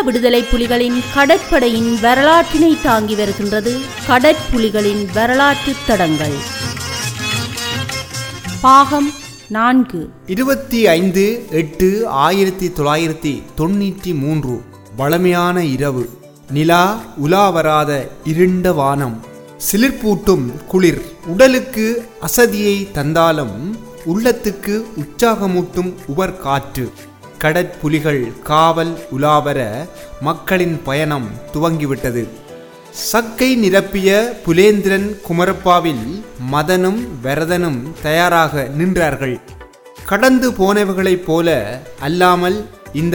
விடுதலை புலிகளின் கடற்படையின் வரலாற்றினை தாங்கி வருகின்றது கடற்புலிகளின் வரலாற்று தடங்கள். பாகம் 4. 25/8/1993 வளமையான இரவு. நிலா உலாவராத இருண்ட வானம், சிலிர்ப்பூட்டும் குளிர் உடலுக்கு அசதியை தந்தாலும் உள்ளத்துக்கு உற்சாகமூட்டும் உவர் காற்று. கடற்புலிகள் காவல் உலாவர மக்களின் பயணம் துவங்கிவிட்டது. சக்கை நிரப்பிய புலேந்திரன் குமரப்பாவில் மதனும் வரதனும் தயாராக நின்றார்கள். கடந்து போனவர்களைப் போல அல்லாமல் இந்த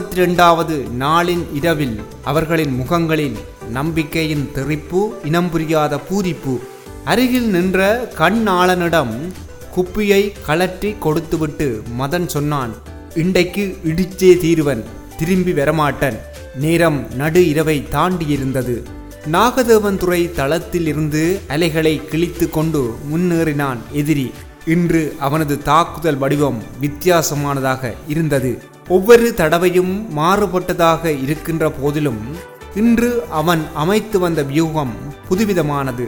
62வது நாளின் இரவில் அவர்களின் முகங்களில் நம்பிக்கையின் தெறிப்பு, இனம் புரியாத பூரிப்பு. அருகில் நின்ற கண்ணாளனிடம் குப்பியை கலற்றி கொடுத்துவிட்டு மதன் சொன்னான், இன்றைக்கு இடிச்சே தீருவன், திரும்பி வரமாட்டன். நேரம் நடு இரவை தாண்டியிருந்தது. நாகதேவன்துறை தளத்தில் இருந்து அலைகளை கிழித்து கொண்டு முன்னேறினான் எதிரி. இன்று அவனது தாக்குதல் வடிவம் வித்தியாசமானதாக இருந்தது. ஒவ்வொரு தடவையும் மாறுபட்டதாக இருக்கின்ற போதிலும் இன்று அவன் அமைத்து வந்த வியூகம் புதுவிதமானது.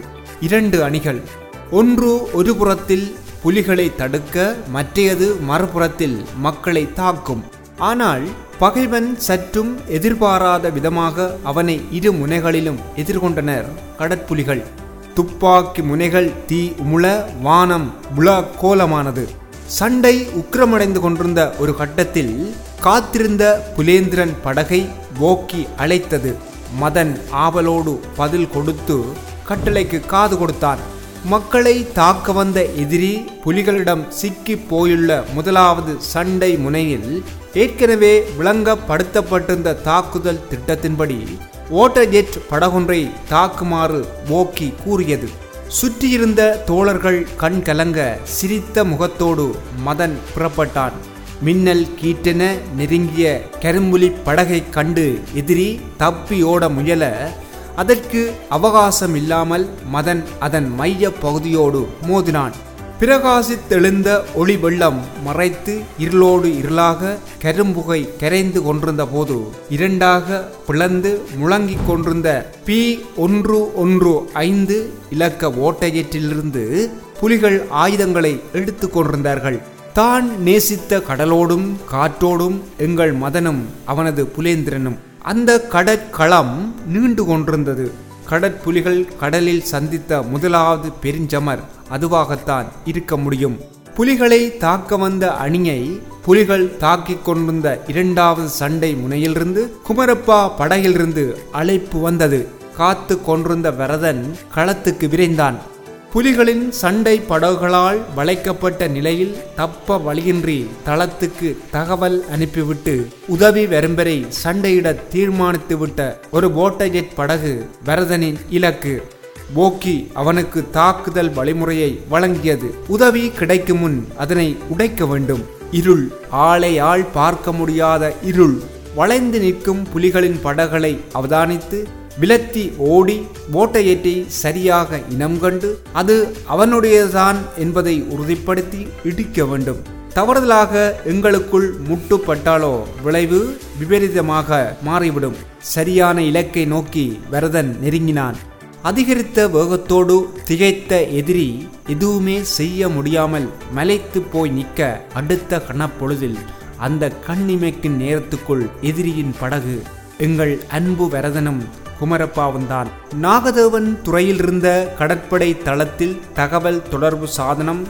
2 அணிகள், ஒன்று ஒரு புறத்தில் புலிகளை தடுக்க, மற்றையது மறுபுறத்தில் மக்களை தாக்கும். ஆனால் பகைவன் சற்றும் எதிர்பாராத விதமாக அவனை இரு முனைகளிலும் எதிர்கொண்டனர் கடற்புலிகள். துப்பாக்கி முனைகள் தீ உமுள வானம் புலா கோலமானது. சண்டை உக்கிரமடைந்து கொண்டிருந்த ஒரு கட்டத்தில் காத்திருந்த புலேந்திரன் படகை போக்கி அழைத்தது. மதன் ஆவலோடு பதில் கொடுத்து கட்டளைக்கு காது கொடுத்தான். மக்களை தாக்க வந்த எதிரி புலிகளிடம் சிக்கி போயுள்ள முதலாவது சண்டை முனையில் ஏற்கனவே விளங்கப்படுத்தப்பட்டிருந்த தாக்குதல் திட்டத்தின்படி ஓட்டர்-ஜெட் படகொன்றை தாக்குமாறு போக்கி கூறியது. சுற்றியிருந்த தோழர்கள் கண் கலங்க சிரித்த முகத்தோடு மதன் புறப்பட்டான். மின்னல் கீற்றென நெருங்கிய கரும்புலி படகை கண்டு எதிரி தப்பி ஓட முயல அதற்கு அவகாசம் இல்லாமல் மதன் அதன் மைய பகுதியோடு மோதினான். பிரகாசித்தெழுந்த ஒளி வெள்ளம் மறைத்து இருளோடு இருளாக கரும்புகை கரைந்து கொண்டிருந்த போது இரண்டாக பிளந்து முழங்கிக் கொண்டிருந்த P115 இலக்க ஓட்டஜெட்டிலிருந்து புலிகள் ஆயுதங்களை எடுத்து கொண்டிருந்தார்கள். தான் நேசித்த கடலோடும் காற்றோடும் எங்கள் மதனும் அவனது புலேந்திரனும். அந்த கடற்களம் நீண்டு கொண்டிருந்தது. கடற்புலிகள் கடலில் சந்தித்த முதலாவது பெருஞ்சமர் அதுவாகத்தான் இருக்க முடியும். புலிகளை தாக்க வந்த அணியை புலிகள் தாக்கிக் கொண்டிருந்த 2வது சண்டை முனையிலிருந்து குமரப்பா படகிலிருந்து அழைப்பு வந்தது. காத்து கொண்டிருந்த வரதன் களத்துக்கு விரைந்தான். புலிகளின் சண்டை படகுகளால் வளைக்கப்பட்ட நிலையில் தப்ப வழியின்றி தளத்துக்கு தகவல் அனுப்பிவிட்டு உதவி வரும்பரை சண்டையிட தீர்மானித்துவிட்ட ஒரு ஓட்டர்-ஜெட் படகு வரதனின் இலக்கு. போக்கி அவனுக்கு தாக்குதல் வழிமுறையை வழங்கியது. உதவி கிடைக்கும் முன் அதனை உடைக்க வேண்டும். இருள், ஆளையால் பார்க்க முடியாத இருள். வளைந்து நிற்கும் புலிகளின் படகுகளை அவதானித்து விலத்தி ஓடி ஓட்டர்-ஜெட்டை சரியாக இனம் கண்டு அது அவனுடையதான் என்பதை உறுதிப்படுத்தி இடிக்க வேண்டும். தவறுதலாக எங்களுக்குள் முட்டுப்பட்டாலோ விளைவு விபரீதமாக மாறிவிடும். சரியான இலக்கை நோக்கி வரதன் நெருங்கினான். அதிகரித்த வேகத்தோடு திகைத்த எதிரி எதுவுமே செய்ய முடியாமல் மலைத்து போய் நிற்க அடுத்த கணப்பொழுதில் அந்த கண்ணிமைக்கும் நேரத்துக்குள் எதிரியின் படகு எங்கள் அன்பு வரதனும் குமரப்பாவுந்தான். நாகதேவன் துறையில் இருந்த கடற்படை தளத்தில் தகவல் தொடர்பு சாதனம்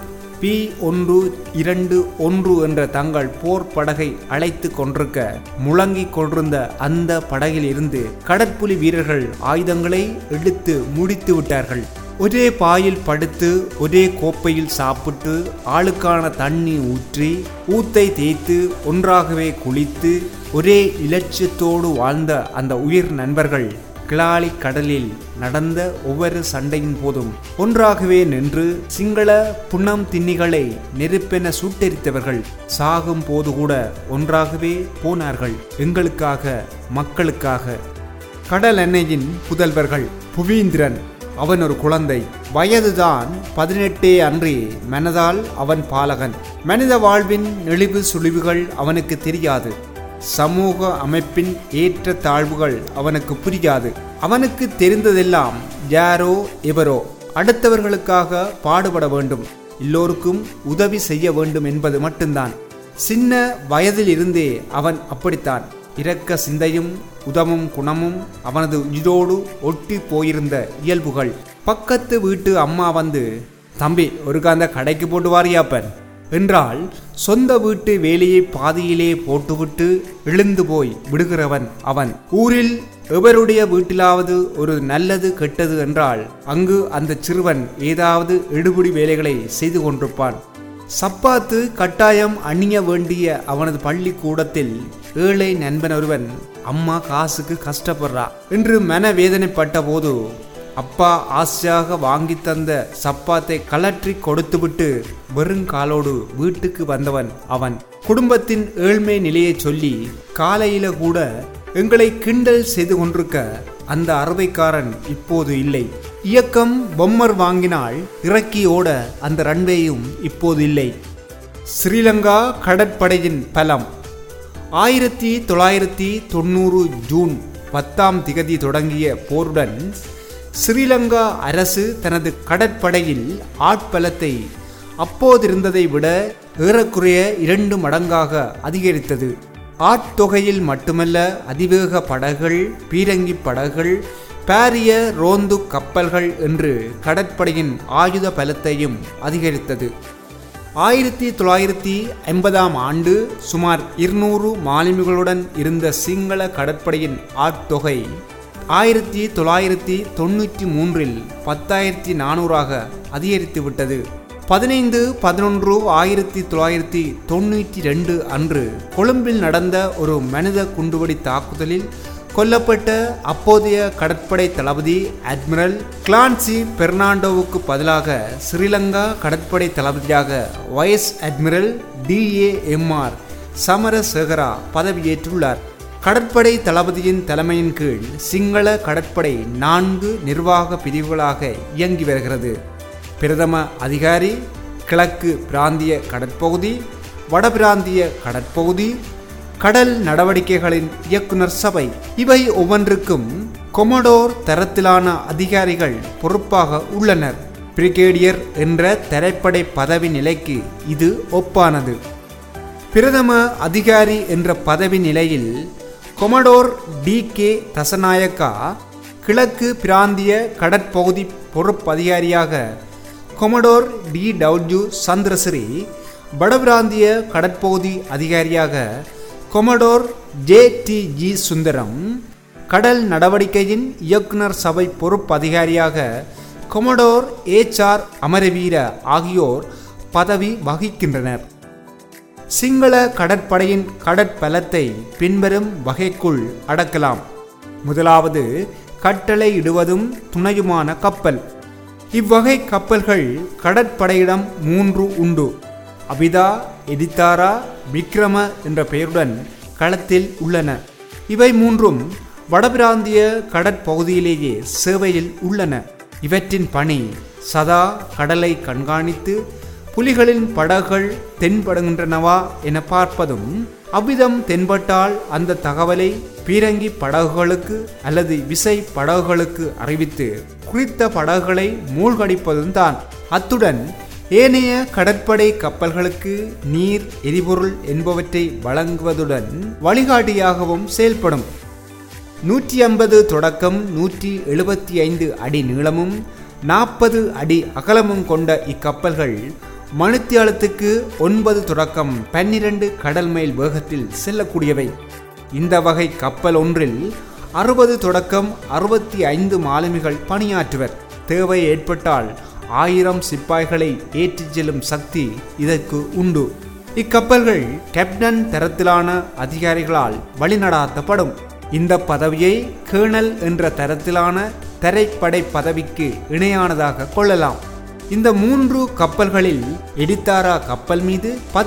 P121 என்ற தங்கள் போர் படகை அழைத்து கொண்டிருக்க முழங்கிக் கொண்டிருந்த அந்த படகில் இருந்து கடற்புலி வீரர்கள் ஆயுதங்களை எடுத்து முடித்து விட்டார்கள். ஒரே பாயில் படுத்து ஒரே கோப்பையில் சாப்பிட்டு ஆளுக்கான தண்ணி ஊற்றி ஊத்தை தேய்த்து ஒன்றாகவே குளித்து ஒரே இலட்சியத்தோடு வாழ்ந்த அந்த உயிர் நண்பர்கள் கிளாலி கடலில் நடந்த ஒவ்வொரு சண்டையின் போதும் ஒன்றாகவே நின்று சிங்கள புன்னம் திண்ணிகளை நெருப்பென சுட்டெரித்தவர்கள். சாகும் போது கூட ஒன்றாகவே போனார்கள், எங்களுக்காக, மக்களுக்காக. கடல் அன்னையின் புதல்வர்கள். புவீந்திரன், அவன் ஒரு குழந்தை. வயதுதான் 18 அன்றி மனதால் அவன் பாலகன். மனித வாழ்வின் நெளிவு சுழிவுகள் அவனுக்கு தெரியாது. சமூக அமைப்பின் ஏற்ற தாழ்வுகள் அவனுக்கு புரியாது. அவனுக்கு தெரிந்ததெல்லாம் யாரோ எவரோ அடுத்தவர்களுக்காக பாடுபட வேண்டும், எல்லோருக்கும் உதவி செய்ய வேண்டும் என்பது மட்டும்தான். சின்ன வயதில் இருந்தே அவன் அப்படித்தான். இரக்க சிந்தையும் உதவும் குணமும் அவனது உயிரோடு ஒட்டி போயிருந்த இயல்புகள். பக்கத்து வீட்டு அம்மா வந்து, தம்பி ஒரு அந்த கடைக்கு போட்டு வாரியாப்பன் என்றால் சொந்த வீட்டு வேலையை பாதியிலே போட்டுவிட்டு எழுந்து போய் விடுகிறவன் அவன். ஊரில் எவருடைய வீட்டிலாவது ஒரு நல்லது கெட்டது என்றால் அங்கு அந்த சிறுவன் ஏதாவது எடுபிடி வேலைகளை செய்து கொண்டிருப்பான். சப்பாத்து கட்டாயம் அணிய வேண்டிய அவனது பள்ளிக்கூடத்தில் ஏழை நண்பன் ஒருவன் அம்மா காசுக்கு கஷ்டப்படுறா என்று மனவேதனைப்பட்ட போது அப்பா ஆசையாக வாங்கி தந்த சப்பாத்தை கலற்றி கொடுத்துவிட்டு வெறுங்காலோடு வீட்டுக்கு வந்தவன் அவன். குடும்பத்தின் ஏழ்மை நிலையை சொல்லி காலையில கூட எங்களை கிண்டல் செய்து கொண்டிருக்க அந்த அறுவைக்காரன் இப்போது இல்லை. இயக்கம் பொம்மர் வாங்கினால் இறக்கி ஓட அந்த ரன்வேயும் இப்போது இல்லை. ஸ்ரீலங்கா கடற்படையின் பலம். 1990 ஜூன் 10 தொடங்கிய போருடன் ஸ்ரீலங்கா அரசு தனது கடற்படையில் ஆட்பலத்தை அப்போதிருந்ததை விட ஏறக்குறைய 2 மடங்காக அதிகரித்தது. ஆட்தொகையில் மட்டுமல்ல, அதிவேக படகுகள், பீரங்கி படகுகள், பாரிய ரோந்து கப்பல்கள் என்று கடற்படையின் ஆயுத பலத்தையும் அதிகரித்தது. 1950 ஆண்டு சுமார் 200 மாலுமிகளுடன் இருந்த சிங்கள கடற்படையின் ஆட்தொகை 1993 10,400 அதிகரித்துவிட்டது. 15/11/1992 அன்று கொழும்பில் நடந்த ஒரு மனித குண்டுவெடி தாக்குதலில் கொல்லப்பட்ட அப்போதைய கடற்படை தளபதி அட்மிரல் கிளான்சி பெர்னாண்டோவுக்கு பதிலாக ஸ்ரீலங்கா கடற்படை தளபதியாக வைஸ் அட்மிரல் DAMR சமரசேகரா பதவியேற்றுள்ளார். கடற்படை தளபதியின் தலைமையின் கீழ் சிங்கள கடற்படை 4 நிர்வாக பிரிவுகளாக இயங்கி வருகிறது. பிரதம அதிகாரி, கிழக்கு பிராந்திய கடற்பகுதி, வடபிராந்திய கடற்பகுதி, கடல் நடவடிக்கைகளின் இயக்குனர் சபை. இவை ஒவ்வொன்றுக்கும் கொமடோர் தரத்திலான அதிகாரிகள் பொறுப்பாக உள்ளனர். பிரிகேடியர் என்ற தரைப்படை பதவி நிலைக்கு இது ஒப்பானது. பிரதம அதிகாரி என்ற பதவி நிலையில் கொமடோர் DK தசநாயக்கா, கிழக்கு பிராந்திய கடற்பகுதி பொறுப்பதிகாரியாக கொமடோர் DW சந்திரசிறி, வடபிராந்திய கடற்பகுதி அதிகாரியாக கொமடோர் JTG சுந்தரம், கடல் நடவடிக்கையின் இயக்குனர் சபை பொறுப்பு அதிகாரியாக கொமடோர் HR அமரவீர ஆகியோர் பதவி வகிக்கின்றனர். சிங்கள கடற்படையின் கடற்பலத்தை பின்வரும் வகைக்குள் அடக்கலாம். முதலாவது, கட்டளை இடுவதும் துணையுமான கப்பல். இவ்வகை கப்பல்கள் கடற்படையிடம் 3 உண்டு. அபிதா, எடித்தாரா, விக்ரம என்ற பெயருடன் களத்தில் உள்ளன. இவை 3ம் வடபிராந்திய கடற்பகுதியிலேயே சேவையில் உள்ளன. இவற்றின் பணி சதா கடலை கண்காணித்து புலிகளின் படகுகள் தென்படுகின்றனவா என பார்ப்பதும், அவ்விதம் தென்பட்டால் அந்த தகவலை பீரங்கி படகுகளுக்கு அல்லது விசை படகுகளுக்கு அறிவித்து குறித்த படகுகளை மூழ்கடிப்பதும் தான். அத்துடன் ஏனைய கடற்படை கப்பல்களுக்கு நீர், எரிபொருள் என்பவற்றை வழங்குவதுடன் வழிகாட்டியாகவும் செயல்படும். 150 தொடக்கம் 175 அடி நீளமும் 40 அடி அகலமும் கொண்ட இக்கப்பல்கள் மணித்தியாலத்துக்கு 9 தொடக்கம் 12 கடல் மைல் வேகத்தில் செல்லக்கூடியவை. இந்த வகை கப்பல் ஒன்றில் 60 தொடக்கம் 65 மாலுமிகள் பணியாற்றுவர். தேவை ஏற்பட்டால் 1000 சிப்பாய்களை ஏற்றிச் செல்லும் சக்தி இதற்கு உண்டு. இக்கப்பல்கள் கேப்டன் தரத்திலான அதிகாரிகளால் வழிநடாத்தப்படும். இந்த பதவியை கேர்னல் என்ற தரத்திலான தரைப்படை பதவிக்கு இணையானதாக கொள்ளலாம். இந்த 3 கப்பல்களில் எடித்தாரா கப்பல் மீது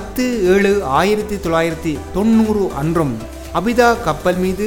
10/7/1990 அன்றும், அபிதா கப்பல் மீது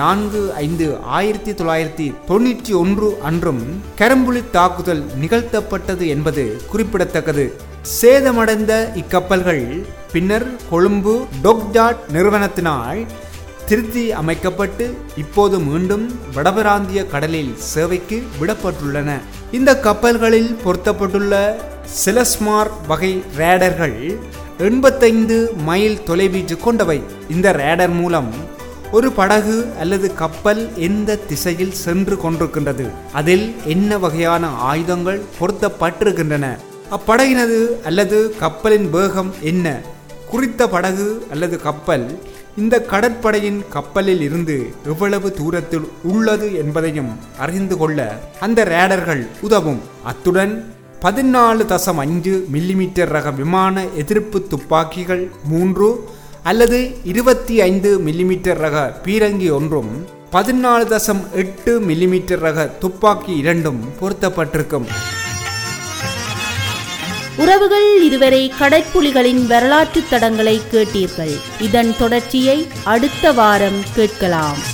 4/5/1991 அன்றும் கரும்புலி தாக்குதல் நிகழ்த்தப்பட்டது என்பது குறிப்பிடத்தக்கது. சேதமடைந்த இக்கப்பல்கள் பின்னர் கொழும்பு டொக்ஜாட் நிறுவனத்தினால் திருத்தி அமைக்கப்பட்டு இப்போது மீண்டும் வடபிராந்திய கடலில் சேவைக்கு விடப்பட்டுள்ளன. இந்த கப்பல்களில் பொருத்தப்பட்டுள்ள செலஸ்மார் வகை ரேடர்கள் 85 மைல் தொலைவீச்சு கொண்டவை. இந்த ரேடர் மூலம் ஒரு படகு அல்லது கப்பல் எந்த திசையில் சென்று கொண்டிருக்கின்றது, அதில் என்ன வகையான ஆயுதங்கள் பொருத்தப்பட்டிருக்கின்றன, அப்படகினது அல்லது கப்பலின் வேகம் என்ன, குறித்த படகு அல்லது கப்பல் இந்த கடற்படையின் கப்பலில் இருந்து எவ்வளவு தூரத்தில் உள்ளது என்பதையும் அறிந்து கொள்ள அந்த ரேடர்கள் உதவும். அத்துடன் 14.5 மில்லிமீட்டர் ரக விமான எதிர்ப்பு துப்பாக்கிகள் 3 அல்லது 25 மில்லிமீட்டர் ரக பீரங்கி ஒன்றும் 14.8 மில்லிமீட்டர் ரக துப்பாக்கி 2 பொருத்தப்பட்டிருக்கும். உறவுகள், இதுவரை கடற்புலிகளின் வரலாற்று தடங்களை கேட்டீர்கள். இதன் தொடர்ச்சியை அடுத்த வாரம் கேட்கலாம்.